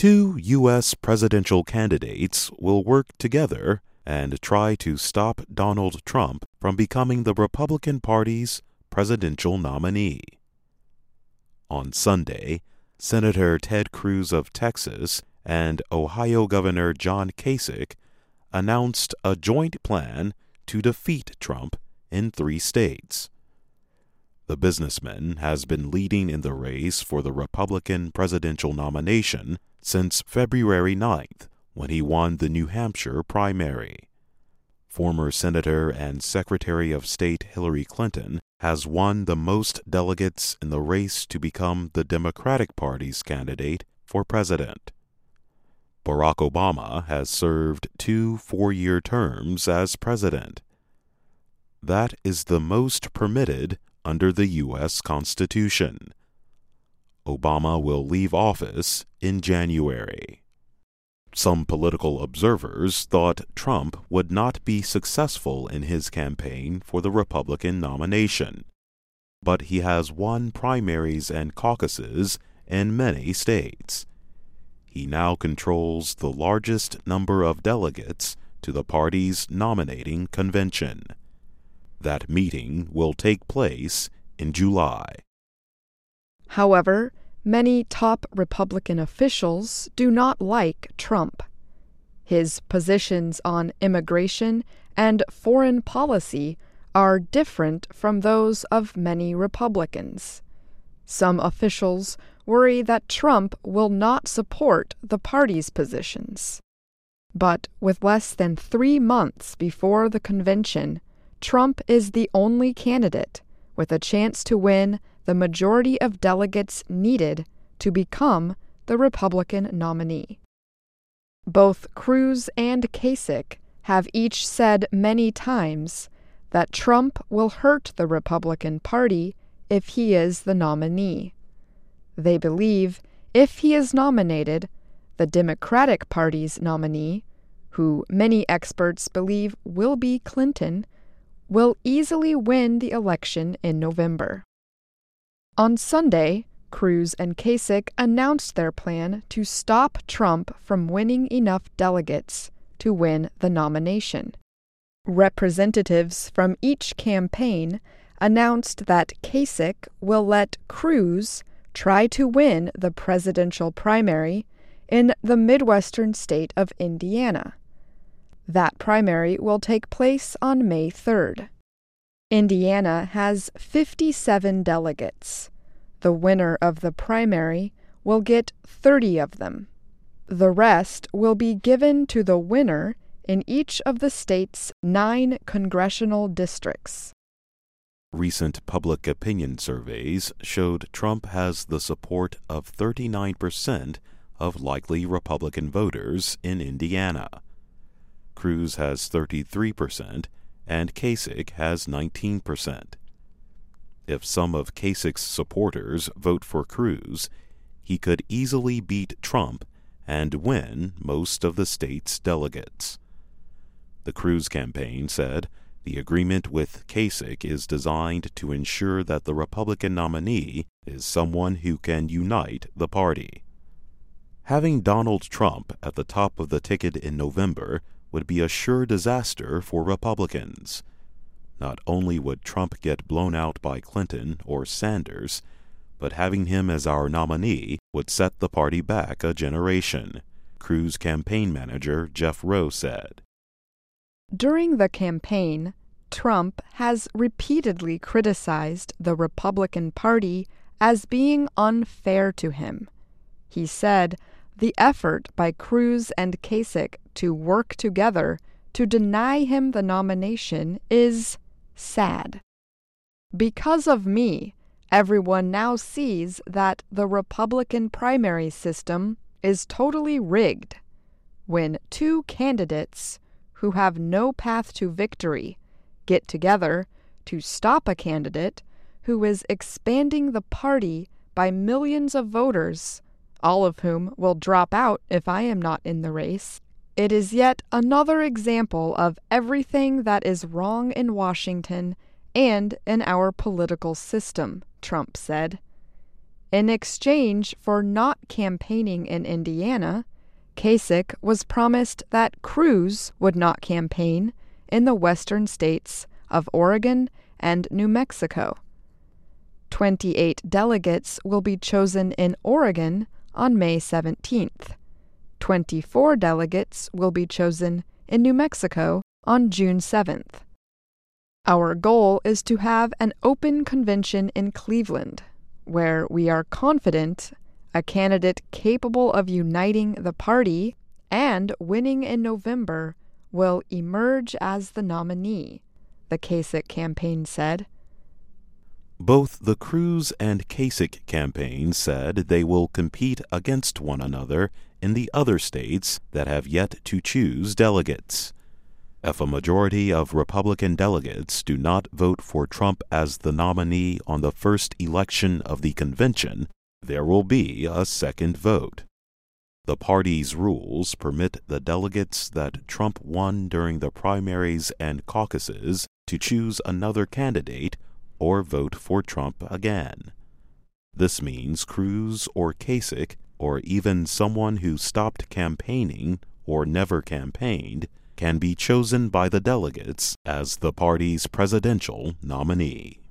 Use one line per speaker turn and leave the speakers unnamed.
two U.S. presidential candidates will work together and try to stop Donald Trump from becoming the Republican Party's presidential nominee. On Sunday, Senator Ted Cruz of Texas and Ohio Governor John Kasich announced a joint plan to defeat Trump in 3 states. The businessman has been leading in the race for the Republican presidential nomination since February 9th, when he won the New Hampshire primary. Former Senator and Secretary of State Hillary Clinton has won the most delegates in the race to become the Democratic Party's candidate for president. Barack Obama has served 2 4-year terms as president. That is the most permitted under the U.S. Constitution. Obama will leave office in January. Some political observers thought Trump would not be successful in his campaign for the Republican nomination, but he has won primaries and caucuses in many states. He now controls the largest number of delegates to the party's nominating convention. That meeting will take place in July.
However, many top Republican officials do not like Trump. His positions on immigration and foreign policy are different from those of many Republicans. Some officials worry that Trump will not support the party's positions. But with less than 3 months before the convention, Trump is the only candidate with a chance to win the majority of delegates needed to become the Republican nominee. Both Cruz and Kasich have each said many times that Trump will hurt the Republican Party if he is the nominee. They believe if he is nominated, the Democratic Party's nominee, who many experts believe will be Clinton, will easily win the election in November. On Sunday, Cruz and Kasich announced their plan to stop Trump from winning enough delegates to win the nomination. Representatives from each campaign announced that Kasich will let Cruz try to win the presidential primary in the Midwestern state of Indiana. That primary will take place on May 3rd. Indiana has 57 delegates. The winner of the primary will get 30 of them. The rest will be given to the winner in each of the state's 9 congressional districts.
Recent public opinion surveys showed Trump has the support of 39% of likely Republican voters in Indiana. Cruz has 33%, and Kasich has 19%. If some of Kasich's supporters vote for Cruz, he could easily beat Trump and win most of the state's delegates. The Cruz campaign said the agreement with Kasich is designed to ensure that the Republican nominee is someone who can unite the party. Having Donald Trump at the top of the ticket in November would be a sure disaster for Republicans. Not only would Trump get blown out by Clinton or Sanders, but having him as our nominee would set the party back a generation, Cruz campaign manager Jeff Rowe said.
During the campaign, Trump has repeatedly criticized the Republican Party as being unfair to him. He said the effort by Cruz and Kasich to work together to deny him the nomination is sad. Because of me, everyone now sees that the Republican primary system is totally rigged. When 2 candidates who have no path to victory get together to stop a candidate who is expanding the party by millions of voters, all of whom will drop out if I am not in the race, it is yet another example of everything that is wrong in Washington and in our political system, Trump said. In exchange for not campaigning in Indiana, Kasich was promised that Cruz would not campaign in the western states of Oregon and New Mexico. 28 delegates will be chosen in Oregon on May 17th. 24 delegates will be chosen in New Mexico on June 7th. Our goal is to have an open convention in Cleveland, where we are confident a candidate capable of uniting the party and winning in November will emerge as the nominee, the Kasich campaign said.
Both the Cruz and Kasich campaigns said they will compete against one another in the other states that have yet to choose delegates. If a majority of Republican delegates do not vote for Trump as the nominee on the first election of the convention, there will be a second vote. The party's rules permit the delegates that Trump won during the primaries and caucuses to choose another candidate or vote for Trump again. This means Cruz or Kasich, or even someone who stopped campaigning or never campaigned, can be chosen by the delegates as the party's presidential nominee.